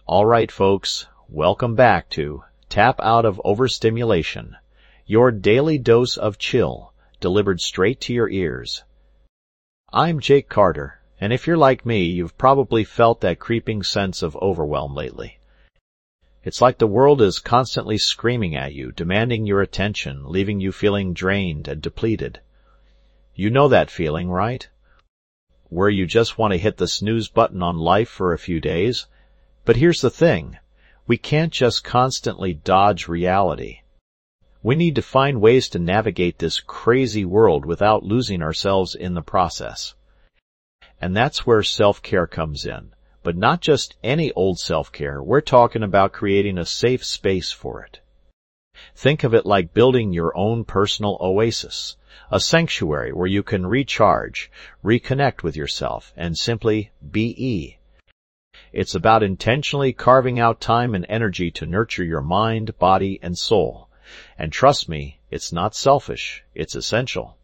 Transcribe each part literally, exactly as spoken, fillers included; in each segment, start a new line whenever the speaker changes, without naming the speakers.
All right, folks, welcome back to Tap Out of Overstimulation, your daily dose of chill, delivered straight to your ears. I'm Jake Carter, and if you're like me, you've probably felt that creeping sense of overwhelm lately. It's like the world is constantly screaming at you, demanding your attention, leaving you feeling drained and depleted. You know that feeling, right? Where you just want to hit the snooze button on life for a few days. But here's the thing, we can't just constantly dodge reality. We need to find ways to navigate this crazy world without losing ourselves in the process. And that's where self-care comes in. But not just any old self-care, we're talking about creating a safe space for it. Think of it like building your own personal oasis, a sanctuary where you can recharge, reconnect with yourself, and simply be. It's about intentionally carving out time and energy to nurture your mind, body, and soul. And trust me, it's not selfish, it's essential.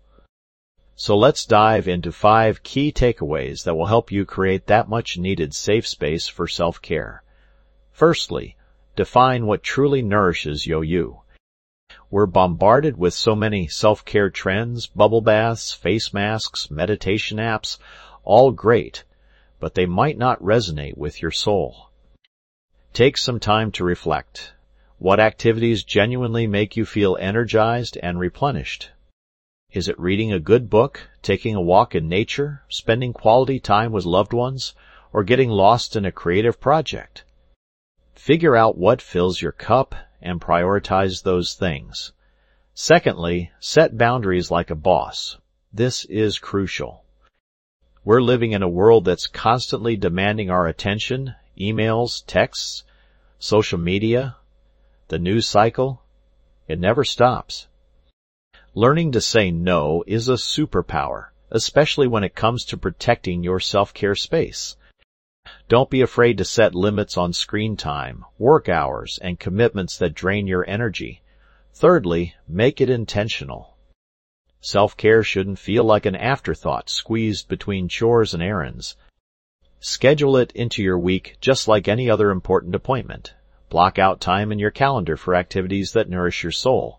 So let's dive into five key takeaways that will help you create that much needed safe space for self-care. Firstly, define what truly nourishes you. We're bombarded with so many self-care trends, bubble baths, face masks, meditation apps, all great, but they might not resonate with your soul. Take some time to reflect. What activities genuinely make you feel energized and replenished? Is it reading a good book, taking a walk in nature, spending quality time with loved ones, or getting lost in a creative project? Figure out what fills your cup and prioritize those things. Secondly, set boundaries like a boss. This is crucial. We're living in a world that's constantly demanding our attention, emails, texts, social media, the news cycle. It never stops. Learning to say no is a superpower, especially when it comes to protecting your self-care space. Don't be afraid to set limits on screen time, work hours, and commitments that drain your energy. Thirdly, make it intentional. Self-care shouldn't feel like an afterthought squeezed between chores and errands. Schedule it into your week just like any other important appointment. Block out time in your calendar for activities that nourish your soul.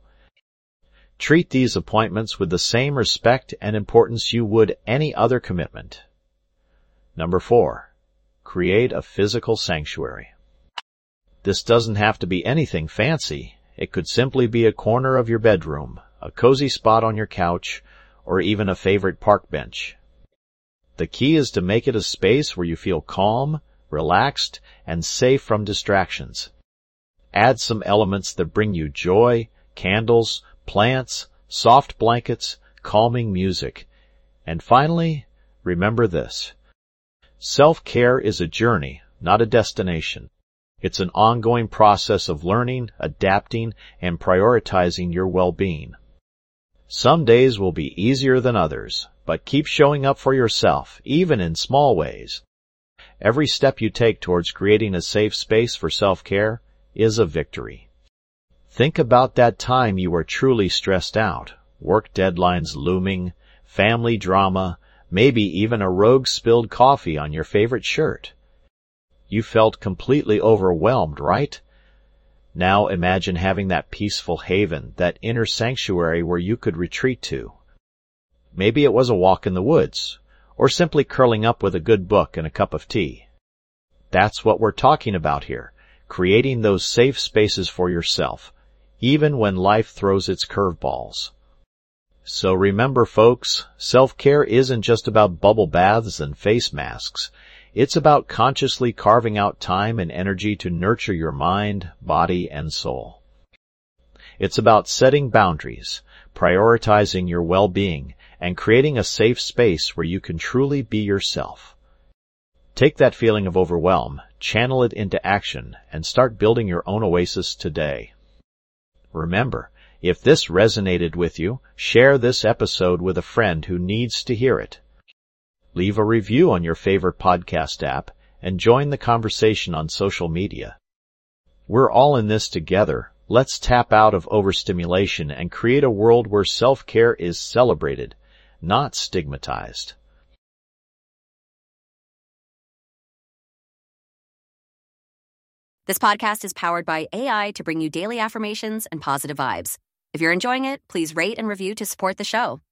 Treat these appointments with the same respect and importance you would any other commitment. Number four, create a physical sanctuary. This doesn't have to be anything fancy. It could simply be a corner of your bedroom, a cozy spot on your couch, or even a favorite park bench. The key is to make it a space where you feel calm, relaxed, and safe from distractions. Add some elements that bring you joy, candles, plants, soft blankets, calming music. And finally, remember this. Self-care is a journey, not a destination. It's an ongoing process of learning, adapting, and prioritizing your well-being. Some days will be easier than others, but keep showing up for yourself, even in small ways. Every step you take towards creating a safe space for self-care is a victory. Think about that time you were truly stressed out, work deadlines looming, family drama, maybe even a rogue spilled coffee on your favorite shirt. You felt completely overwhelmed, right? Now imagine having that peaceful haven, that inner sanctuary where you could retreat to. Maybe it was a walk in the woods, or simply curling up with a good book and a cup of tea. That's what we're talking about here, creating those safe spaces for yourself, even when life throws its curveballs. So remember, folks, self-care isn't just about bubble baths and face masks. It's about consciously carving out time and energy to nurture your mind, body, and soul. It's about setting boundaries, prioritizing your well-being, and creating a safe space where you can truly be yourself. Take that feeling of overwhelm, channel it into action, and start building your own oasis today. Remember, if this resonated with you, share this episode with a friend who needs to hear it. Leave a review on your favorite podcast app and join the conversation on social media. We're all in this together. Let's tap out of overstimulation and create a world where self-care is celebrated, not stigmatized.
This podcast is powered by A I to bring you daily affirmations and positive vibes. If you're enjoying it, please rate and review to support the show.